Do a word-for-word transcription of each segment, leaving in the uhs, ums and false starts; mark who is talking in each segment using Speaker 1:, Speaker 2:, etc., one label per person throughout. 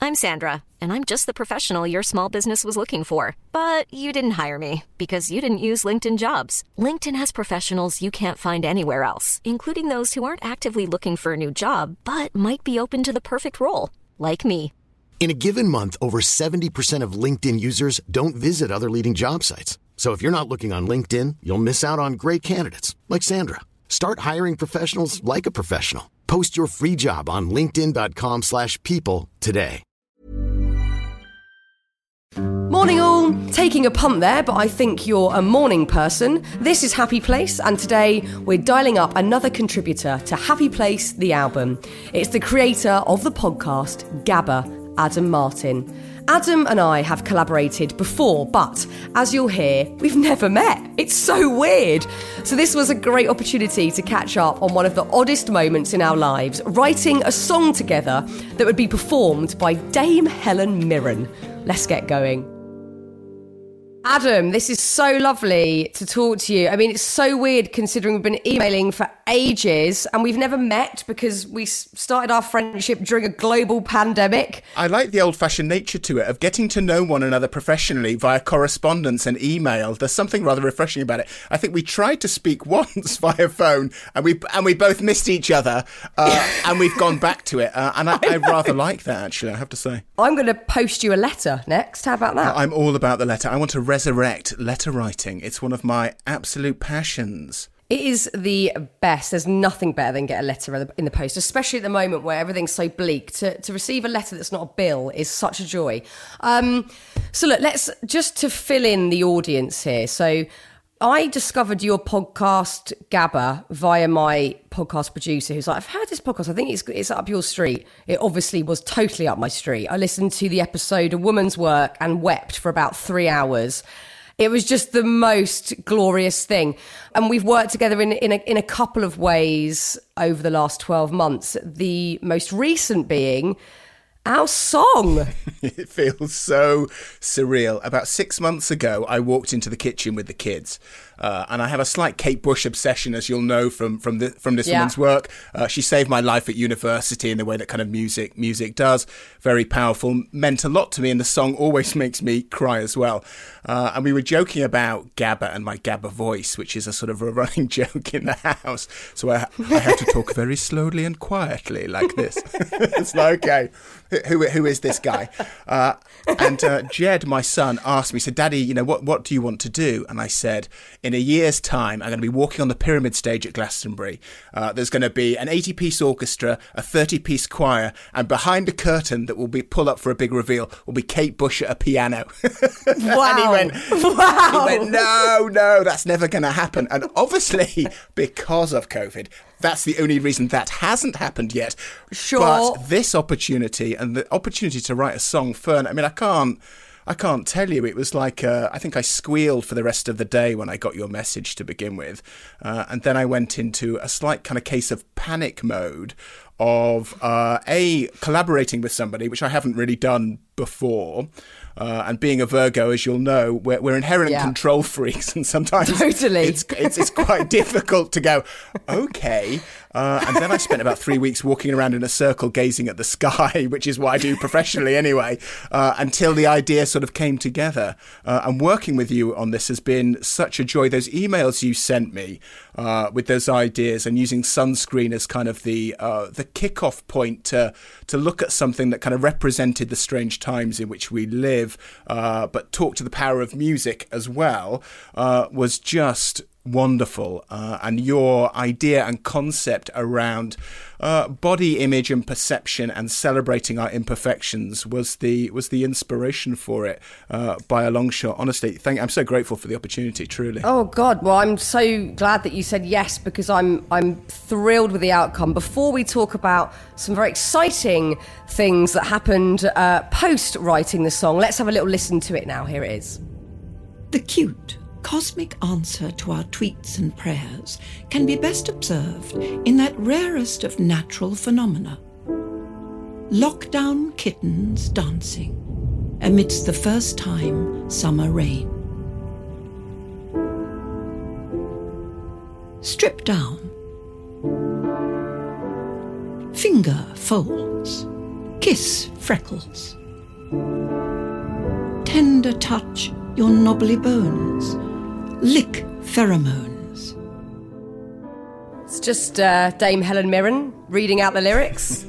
Speaker 1: I'm Sandra, and I'm just the professional your small business was looking for. But you didn't hire me because you didn't use LinkedIn Jobs. LinkedIn has professionals you can't find anywhere else, including those who aren't actively looking for a new job, but might be open to the perfect role, like me.
Speaker 2: In a given month, over seventy percent of LinkedIn users don't visit other leading job sites. So if you're not looking on LinkedIn, you'll miss out on great candidates like Sandra. Start hiring professionals like a professional. Post your free job on linkedin dot com slash people today.
Speaker 3: Morning all, taking a punt there, but I think you're a morning person. This is Happy Place, and today we're dialing up another contributor to Happy Place, the album. It's the creator of the podcast, Gabba, Adam Martin. Adam and I have collaborated before, but as you'll hear, we've never met. It's so weird. So this was a great opportunity to catch up on one of the oddest moments in our lives, writing a song together that would be performed by Dame Helen Mirren. Let's get going. Adam, this is so lovely to talk to you. I mean, it's so weird considering we've been emailing for ages and we've never met because we started our friendship during a global pandemic.
Speaker 4: I like the old-fashioned nature to it of getting to know one another professionally via correspondence and email. There's something rather refreshing about it. I think we tried to speak once via phone and we and we both missed each other uh, and we've gone back to it. Uh, and I, I, I rather like that, actually, I have to say.
Speaker 3: I'm going to post you a letter next. How about that?
Speaker 4: I'm all about the letter. I want to resurrect letter writing. It's one of my absolute passions.
Speaker 3: It is the best. There's nothing better than get a letter in the post, especially at the moment where everything's so bleak. To, to receive a letter that's not a bill is such a joy. Um, so look, let's just to fill in the audience here. So I discovered your podcast, Gabba, via my podcast producer, who's like, I've heard this podcast. I think it's it's up your street. It obviously was totally up my street. I listened to the episode A Woman's Work and wept for about three hours. It was just the most glorious thing. And we've worked together in, in, a, in a couple of ways over the last twelve months. The most recent being our song.
Speaker 4: It feels so surreal. About six months ago, I walked into the kitchen with the kids. Uh, and I have a slight Kate Bush obsession, as you'll know from from, the, from this yeah. woman's work. Uh, she saved my life at university in the way that kind of music music does. Very powerful, meant a lot to me, and the song always makes me cry as well. Uh, and we were joking about Gabba and my Gabba voice, which is a sort of a running joke in the house. So I, I had to talk very slowly and quietly like this. It's like, okay, who who is this guy? Uh, and uh, Jed, my son, asked me, said, Daddy, you know, what, what do you want to do? And I said, in a year's time, I'm going to be walking on the Pyramid stage at Glastonbury. Uh, there's going to be an eighty-piece orchestra, a thirty-piece choir, and behind a curtain that will be pull up for a big reveal will be Kate Bush at a piano.
Speaker 3: Wow.
Speaker 4: And he went,
Speaker 3: wow.
Speaker 4: he went, no, no, that's never going to happen. And obviously, because of COVID, that's the only reason that hasn't happened yet.
Speaker 3: Sure.
Speaker 4: But this opportunity and the opportunity to write a song, Fern, I mean, I can't, I can't tell you. It was like, uh, I think I squealed for the rest of the day when I got your message to begin with. Uh, and then I went into a slight kind of case of panic mode of, uh, A, collaborating with somebody, which I haven't really done before. Uh, and being a Virgo, as you'll know, we're, we're inherent
Speaker 3: yeah.
Speaker 4: control freaks, and sometimes
Speaker 3: totally.
Speaker 4: it's, it's it's quite difficult to go, okay. Uh, and then I spent about three weeks walking around in a circle gazing at the sky, which is what I do professionally anyway, uh, until the idea sort of came together. Uh, and working with you on this has been such a joy. Those emails you sent me uh, with those ideas and using sunscreen as kind of the uh, the kickoff point to to look at something that kind of represented the strange times in which we live. Uh, but talk to the power of music as well, uh, was just wonderful. Uh, and your idea and concept around uh, body image and perception and celebrating our imperfections was the was the inspiration for it uh, by a long shot. Honestly, thank, I'm so grateful for the opportunity, truly.
Speaker 3: Oh God, well, I'm so glad that you said yes, because I'm I'm thrilled with the outcome. Before we talk about some very exciting things that happened uh, post writing the song, let's have a little listen to it now. Here it is.
Speaker 5: The cute cosmic answer to our tweets and prayers can be best observed in that rarest of natural phenomena. Lockdown kittens dancing amidst the first time summer rain. Strip down. Finger folds. Kiss freckles. Tender touch your knobbly bones. Lick pheromones.
Speaker 3: It's just uh, Dame Helen Mirren reading out the lyrics.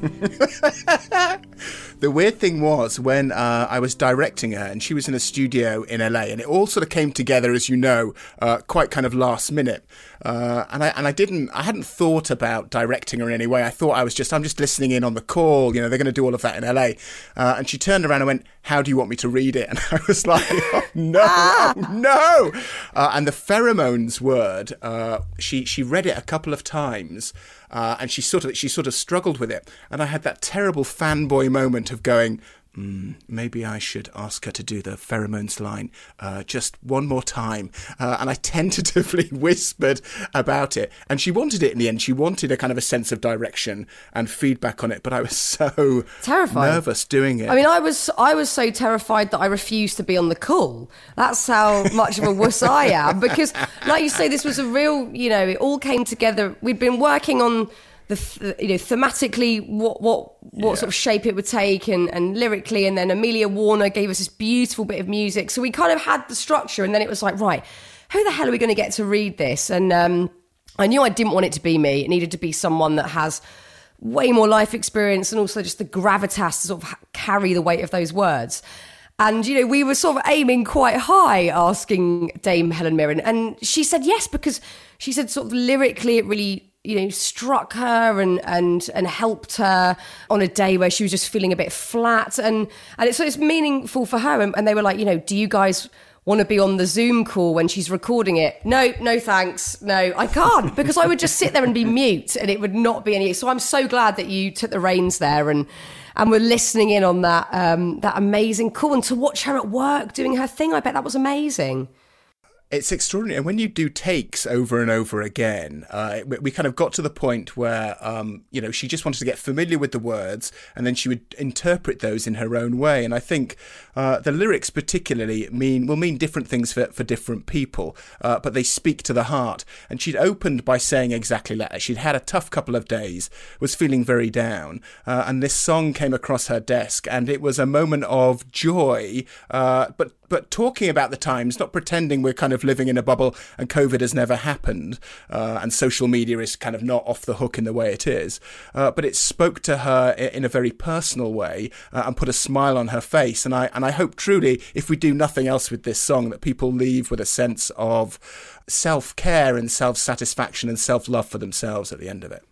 Speaker 4: The weird thing was when uh, I was directing her and she was in a studio in L A, and it all sort of came together, as you know, uh, quite kind of last minute. Uh, and I and I didn't, I hadn't thought about directing her in any way. I thought I was just, I'm just listening in on the call. You know, they're going to do all of that in L A. Uh, and she turned around and went, "How do you want me to read it?" And I was like, "Oh no, oh, no!" Uh, and the pheromones word, uh, she she read it a couple of times. Uh, and she sort of she sort of struggled with it, and I had that terrible fanboy moment of going, mm, maybe I should ask her to do the pheromones line uh, just one more time. Uh, and I tentatively whispered about it, and she wanted it in the end. She wanted a kind of a sense of direction and feedback on it, but I was so
Speaker 3: terrified,
Speaker 4: nervous doing it.
Speaker 3: I mean, I was I was so terrified that I refused to be on the call. That's how much of a wuss I am, because, like you say, this was a real, you know, it all came together. We'd been working on the, th- you know, thematically what what what yeah. sort of shape it would take, and, and lyrically, and then Amelia Warner gave us this beautiful bit of music. So we kind of had the structure, and then it was like, right, who the hell are we going to get to read this? And um, I knew I didn't want it to be me. It needed to be someone that has way more life experience and also just the gravitas to sort of carry the weight of those words. And, you know, we were sort of aiming quite high, asking Dame Helen Mirren. And she said yes, because she said sort of lyrically it really, you know, struck her and and and helped her on a day where she was just feeling a bit flat. And, and it's, so it's meaningful for her. And, and they were like, you know, do you guys want to be on the Zoom call when she's recording it? No, no thanks. No, I can't, because I would just sit there and be mute and it would not be any. So I'm so glad that you took the reins there and and were listening in on that um, that amazing call, and to watch her at work doing her thing. I bet that was amazing.
Speaker 4: It's extraordinary. And when you do takes over and over again, uh, we kind of got to the point where, um, you know, she just wanted to get familiar with the words, and then she would interpret those in her own way. And I think uh, the lyrics particularly mean will mean different things for, for different people, uh, but they speak to the heart. And she'd opened by saying exactly that. She'd had a tough couple of days, was feeling very down, uh, and this song came across her desk, and it was a moment of joy, uh, but But talking about the times, not pretending we're kind of living in a bubble and COVID has never happened, uh, and social media is kind of not off the hook in the way it is. Uh, but it spoke to her in a very personal way uh, and put a smile on her face. And I and I hope truly, if we do nothing else with this song, that people leave with a sense of self-care and self-satisfaction and self-love for themselves at the end of it.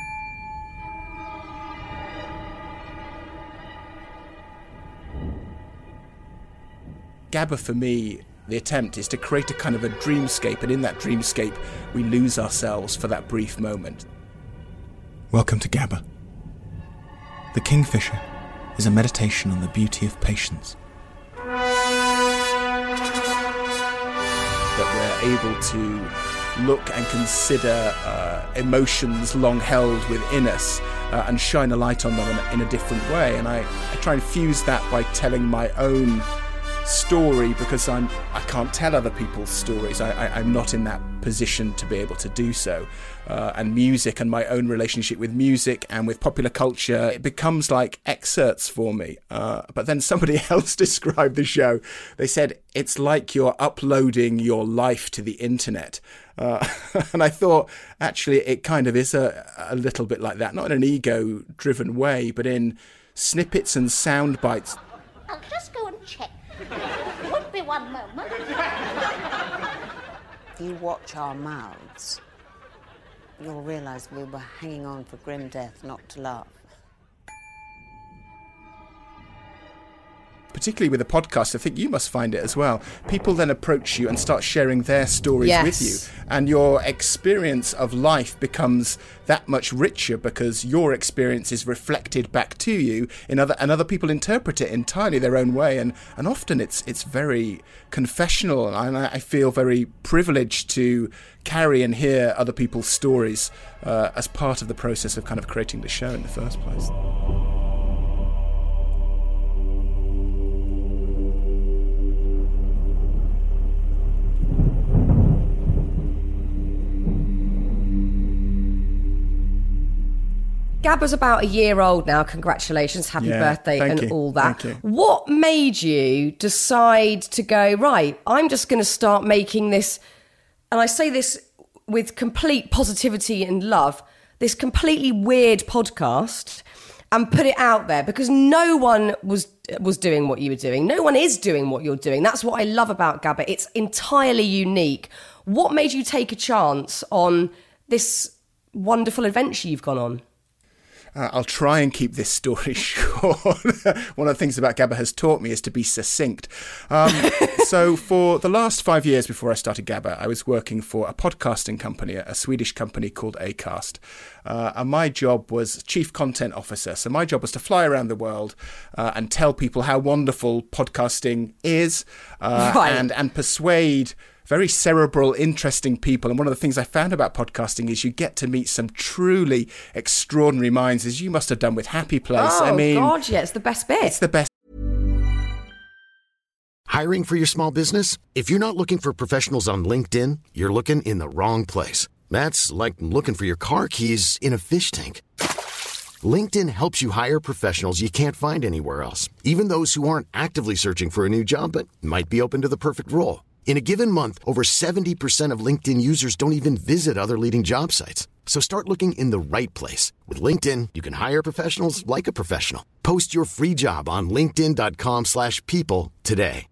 Speaker 4: GABA, for me, the attempt is to create a kind of a dreamscape, and in that dreamscape, we lose ourselves for that brief moment. Welcome to GABA. The Kingfisher is a meditation on the beauty of patience. That we're able to look and consider uh, emotions long held within us uh, and shine a light on them in a, in a different way. And I, I try and fuse that by telling my own story, because I'm I can't tell other people's stories. I, I, I'm not in that position to be able to do so. Uh, and music and my own relationship with music and with popular culture, it becomes like excerpts for me. Uh, but then somebody else described the show. They said, it's like you're uploading your life to the internet. Uh, and I thought, actually, it kind of is a, a little bit like that. Not in an ego-driven way, but in snippets and sound bites.
Speaker 6: I'll just go and check. Won't be one moment.
Speaker 7: If you watch our mouths, you'll realise we were hanging on for grim death not to laugh.
Speaker 4: Particularly with a podcast, I think you must find it as well. People then approach you and start sharing their stories
Speaker 3: yes.
Speaker 4: with you. And your experience of life becomes that much richer because your experience is reflected back to you in other, and other people interpret it entirely their own way. And, and often it's it's very confessional. And I, I feel very privileged to carry and hear other people's stories uh, as part of the process of kind of creating the show in the first place.
Speaker 3: Gabba's about a year old now. Congratulations, happy
Speaker 4: yeah,
Speaker 3: birthday and
Speaker 4: you.
Speaker 3: all that.
Speaker 4: Thank you.
Speaker 3: What made you decide to go, right, I'm just going to start making this, and I say this with complete positivity and love, this completely weird podcast and put it out there, because no one was was doing what you were doing. No one is doing what you're doing. That's what I love about Gabba. It's entirely unique. What made you take a chance on this wonderful adventure you've gone on?
Speaker 4: Uh, I'll try and keep this story short. One of the things about Gabba has taught me is to be succinct. Um, so for the last five years before I started Gabba, I was working for a podcasting company, a Swedish company called Acast. Uh, and my job was chief content officer. So my job was to fly around the world uh, and tell people how wonderful podcasting is uh, right. and, and persuade very cerebral, interesting people. And one of the things I found about podcasting is you get to meet some truly extraordinary minds, as you must have done with Happy Place.
Speaker 3: Oh,
Speaker 4: I mean,
Speaker 3: God, yeah, it's the best bit.
Speaker 4: It's the best.
Speaker 2: Hiring for your small business? If you're not looking for professionals on LinkedIn, you're looking in the wrong place. That's like looking for your car keys in a fish tank. LinkedIn helps you hire professionals you can't find anywhere else, even those who aren't actively searching for a new job but might be open to the perfect role. In a given month, over seventy percent of LinkedIn users don't even visit other leading job sites. So start looking in the right place. With LinkedIn, you can hire professionals like a professional. Post your free job on linkedin.com slash people today.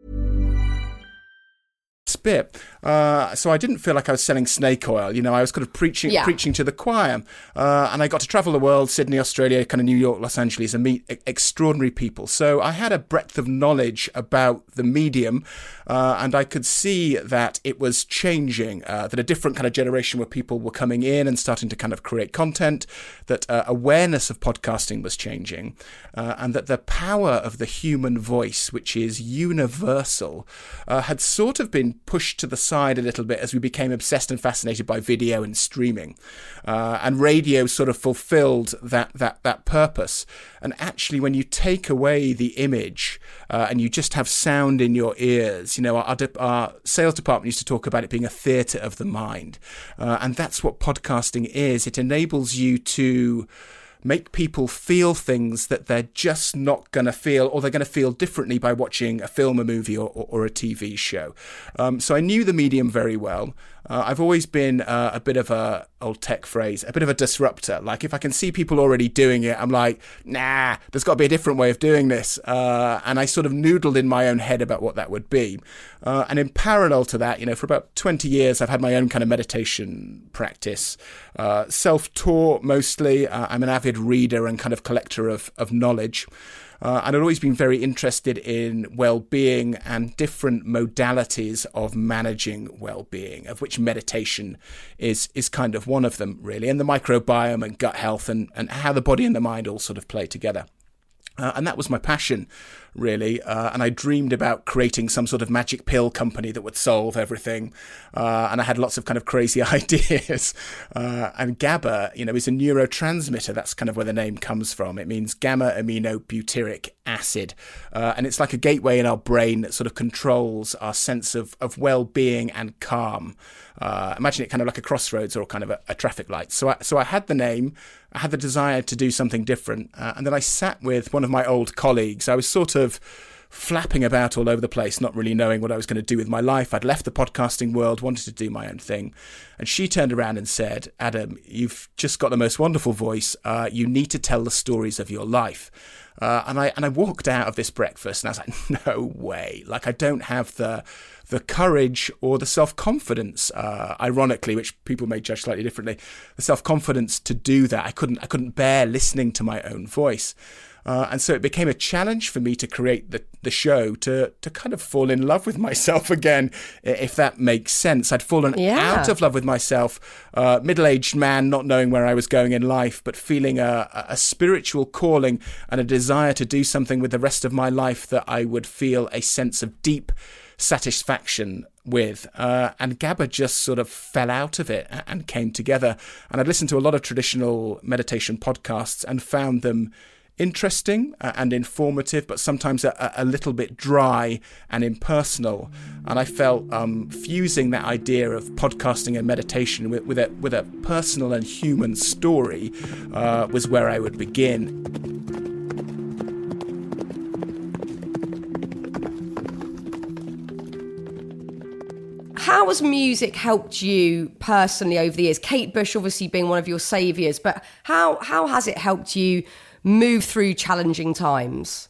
Speaker 4: Bit. Uh, so I didn't feel like I was selling snake oil. You know, I was kind of preaching yeah. preaching to the choir. Uh, and I got to travel the world, Sydney, Australia, kind of New York, Los Angeles, and meet e- extraordinary people. So I had a breadth of knowledge about the medium, uh, and I could see that it was changing, uh, that a different kind of generation where people were coming in and starting to kind of create content, that uh, awareness of podcasting was changing, uh, and that the power of the human voice, which is universal, uh, had sort of been pushed to the side a little bit as we became obsessed and fascinated by video and streaming. Uh, and radio sort of fulfilled that that that purpose. And actually, when you take away the image uh, and you just have sound in your ears, you know, our, our sales department used to talk about it being a theatre of the mind. Uh, and that's what podcasting is. It enables you to make people feel things that they're just not going to feel, or they're going to feel differently by watching a film, a movie, or, or, or a T V show. Um, so I knew the medium very well. Uh, I've always been uh, a bit of a, old tech phrase, a bit of a disruptor. Like if I can see people already doing it, I'm like, nah, there's got to be a different way of doing this. Uh, and I sort of noodled in my own head about what that would be. Uh, and in parallel to that, you know, for about twenty years, I've had my own kind of meditation practice, uh, self-taught mostly. Uh, I'm an avid reader and kind of collector of, of knowledge. Uh, and I've always been very interested in well-being and different modalities of managing well-being, of which meditation is is kind of one of them, really, and the microbiome and gut health and, and how the body and the mind all sort of play together. Uh, and that was my passion, really. Uh, and I dreamed about creating some sort of magic pill company that would solve everything. Uh, and I had lots of kind of crazy ideas. Uh, and GABA, you know, is a neurotransmitter. That's kind of where the name comes from. It means gamma aminobutyric acid. Uh, and it's like a gateway in our brain that sort of controls our sense of, of well-being and calm. Uh, imagine it kind of like a crossroads or kind of a, a traffic light. So I, so I had the name, I had the desire to do something different. Uh, and then I sat with one of my old colleagues. I was sort of flapping about all over the place, not really knowing what I was going to do with my life. I'd left the podcasting world, wanted to do my own thing. And she turned around and said, Adam, you've just got the most wonderful voice. Uh, you need to tell the stories of your life. Uh, and I and I walked out of this breakfast and I was like, no way. Like, I don't have the the courage or the self-confidence, uh, ironically, which people may judge slightly differently, the self-confidence to do that. I couldn't I couldn't bear listening to my own voice. Uh, and so it became a challenge for me to create the, the show, to to kind of fall in love with myself again, if that makes sense. I'd fallen yeah. out of love with myself, uh, middle-aged man, not knowing where I was going in life, but feeling a, a spiritual calling and a desire to do something with the rest of my life that I would feel a sense of deep satisfaction with. Uh, and GABA just sort of fell out of it and came together. And I'd listened to a lot of traditional meditation podcasts and found them interesting and informative, but sometimes a, a little bit dry and impersonal. And I felt um, fusing that idea of podcasting and meditation with, with, a, with a personal and human story uh, was where I would begin.
Speaker 3: How has music helped you personally over the years? Kate Bush obviously being one of your saviours, but how how has it helped you move through challenging times?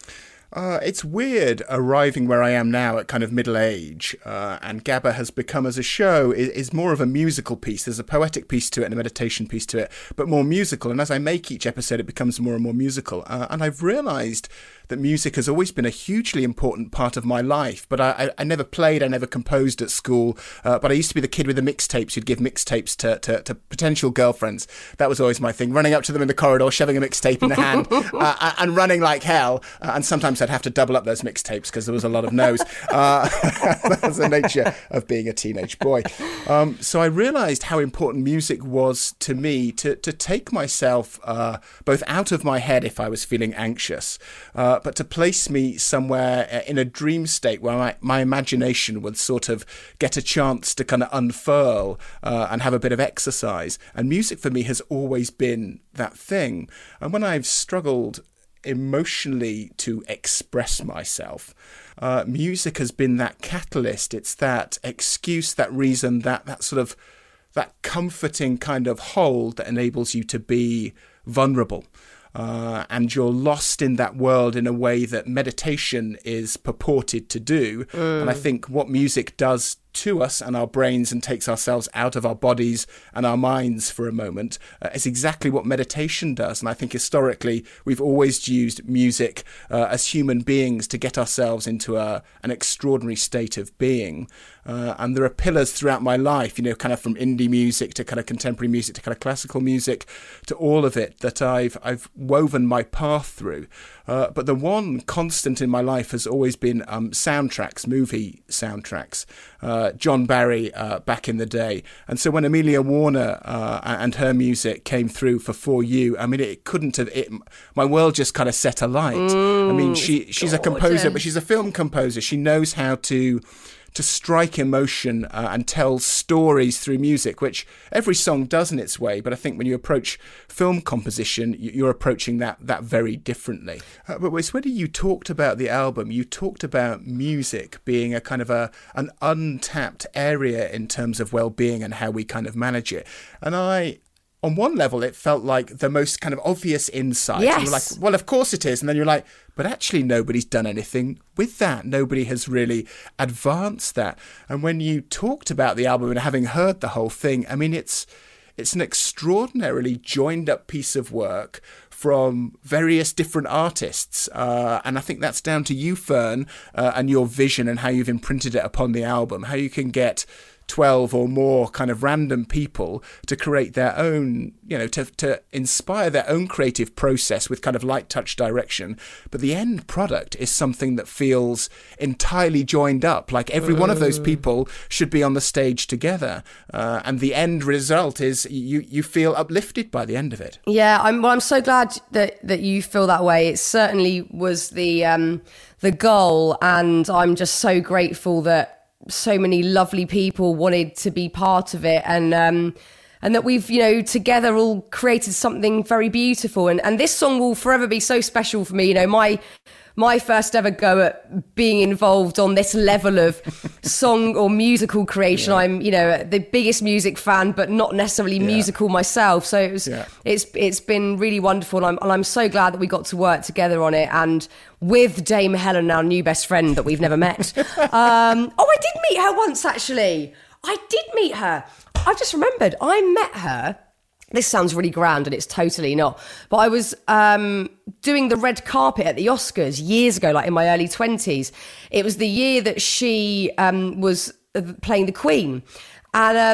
Speaker 4: Uh, it's weird arriving where I am now at kind of middle age, uh, and Gabba has become, as a show, is, is more of a musical piece. There's a poetic piece to it and a meditation piece to it, but more musical. And as I make each episode, it becomes more and more musical. Uh, and I've realised that music has always been a hugely important part of my life, but I, I, I never played, I never composed at school, uh, but I used to be the kid with the mixtapes who'd give mixtapes to, to, to potential girlfriends. That was always my thing, running up to them in the corridor, shoving a mixtape in the hand, uh, and running like hell. Uh, and sometimes I'd have to double up those mixtapes because there was a lot of no's. Uh, that's the nature of being a teenage boy. Um, so I realised how important music was to me to, to take myself uh, both out of my head if I was feeling anxious, uh, but to place me somewhere in a dream state where my, my imagination would sort of get a chance to kind of unfurl uh, and have a bit of exercise. And music for me has always been that thing. And when I've struggled emotionally to express myself, uh, music has been that catalyst. It's that excuse, that reason, that that sort of that comforting kind of hold that enables you to be vulnerable. Uh, and you're lost in that world in a way that meditation is purported to do. Mm. And I think what music does to us and our brains and takes ourselves out of our bodies and our minds for a moment uh, is exactly what meditation does. And I think historically we've always used music uh, as human beings to get ourselves into a, an extraordinary state of being. Uh, and there are pillars throughout my life, you know, kind of from indie music to kind of contemporary music to kind of classical music to all of it that I've I've woven my path through. Uh, but the one constant in my life has always been um, soundtracks, movie soundtracks. Uh, John Barry uh, back in the day. And so when Amelia Warner uh, and her music came through for For You, I mean, it couldn't have, it, my world just kind of set alight. Mm, I mean, she she's gorgeous. A composer, but she's a film composer. She knows how to to strike emotion uh, and tell stories through music, which every song does in its way. But I think when you approach film composition, you're approaching that that very differently. Uh, but when you talked about the album, you talked about music being a kind of a an untapped area in terms of well-being and how we kind of manage it. And I... on one level, it felt like the most kind of obvious insight.
Speaker 3: Yes.
Speaker 4: You were like, well, of course it is. And then you're like, but actually nobody's done anything with that. Nobody has really advanced that. And when you talked about the album and having heard the whole thing, I mean, it's it's an extraordinarily joined up piece of work from various different artists. Uh, and I think that's down to you, Fern, uh, and your vision and how you've imprinted it upon the album, how you can get twelve or more kind of random people to create their own, you know, to to inspire their own creative process with kind of light touch direction. But the end product is something that feels entirely joined up, like every one of those people should be on the stage together. Uh, and the end result is you you feel uplifted by the end of it.
Speaker 3: Yeah, I'm well, I'm so glad that, that you feel that way. It certainly was the um, the goal, and I'm just so grateful that so many lovely people wanted to be part of it, and um and that we've, you know, together all created something very beautiful, and and this song will forever be so special for me. You know, my my first ever go at being involved on this level of song or musical creation. Yeah. I'm, you know, the biggest music fan, but not necessarily yeah. musical myself. So it was, yeah. it's it's been really wonderful, and I'm, and I'm so glad that we got to work together on it, and with Dame Helen, our new best friend that we've never met. um, oh, I did meet her once, actually. I did meet her. I've just remembered. I met her. This sounds really grand, and it's totally not. But I was um, doing the red carpet at the Oscars years ago, like in my early twenties. It was the year that she um, was playing the Queen. And um,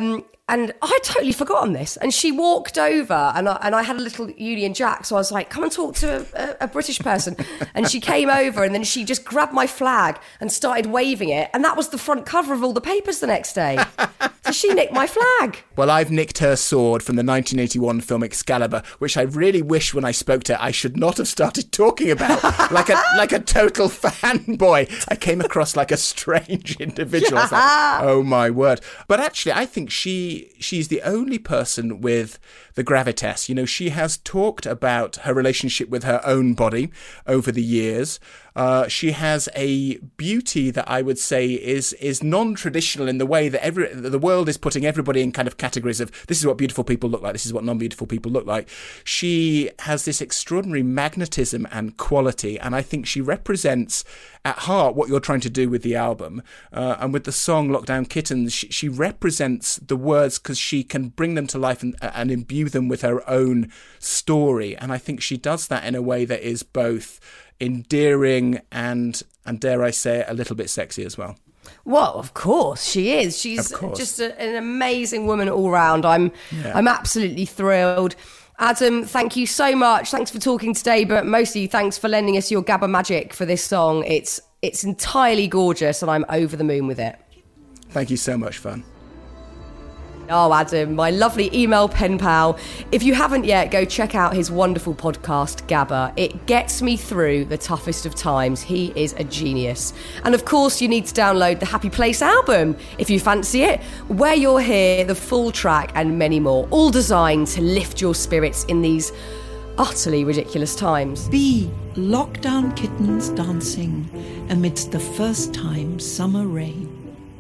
Speaker 3: And I had totally forgotten this. And she walked over and I, and I had a little Union Jack. So I was like, come and talk to a, a British person. And she came over and then she just grabbed my flag and started waving it. And that was the front cover of all the papers the next day. So she nicked my flag.
Speaker 4: Well, I've nicked her sword from the nineteen eighty-one film Excalibur, which I really wish when I spoke to her I should not have started talking about. like a like a total fanboy. I came across like a strange individual. I was like, oh my word. But actually, I think she she's the only person with the gravitas. You know, she has talked about her relationship with her own body over the years. Uh, she has a beauty that I would say is is non-traditional in the way that every the world is putting everybody in kind of categories of this is what beautiful people look like, this is what non-beautiful people look like. She has this extraordinary magnetism and quality, and I think she represents at heart what you're trying to do with the album. Uh, and with the song Lockdown Kittens, she, she represents the words because she can bring them to life and, and imbue them with her own story. And I think she does that in a way that is both endearing and, and dare I say it, a little bit sexy as well.
Speaker 3: Well, of course she is. She's just a, an amazing woman all round. I'm, yeah. I'm absolutely thrilled. Adam, thank you so much. Thanks for talking today, but mostly thanks for lending us your Gabba magic for this song. It's it's entirely gorgeous, and I'm over the moon with it.
Speaker 4: Thank you so much, Fun.
Speaker 3: Oh, Adam, my lovely email pen pal. If you haven't yet, go check out his wonderful podcast, Gabba. It gets me through the toughest of times. He is a genius. And of course, you need to download the Happy Place album, if you fancy it. Where You're Here, the full track, and many more, all designed to lift your spirits in these utterly ridiculous times.
Speaker 5: Be lockdown kittens dancing amidst the first time summer rain.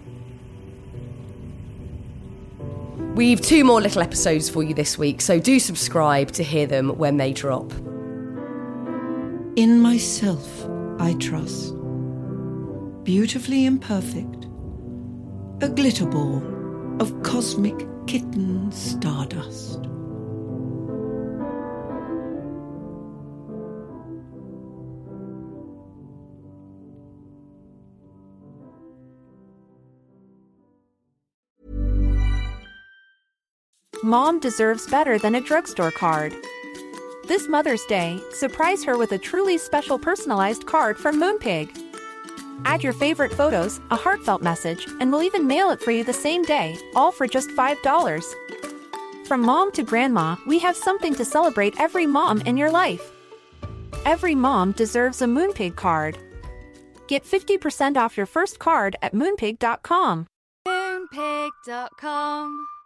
Speaker 3: We've two more little episodes for you this week, so do subscribe to hear them when they drop.
Speaker 5: In myself, I trust. Beautifully imperfect. A glitter ball of cosmic kitten stardust.
Speaker 8: Mom deserves better than a drugstore card. This Mother's Day, surprise her with a truly special personalized card from Moonpig. Add your favorite photos, a heartfelt message, and we'll even mail it for you the same day, all for just five dollars. From mom to grandma, we have something to celebrate every mom in your life. Every mom deserves a Moonpig card. Get fifty percent off your first card at moonpig dot com.
Speaker 9: Moonpig dot com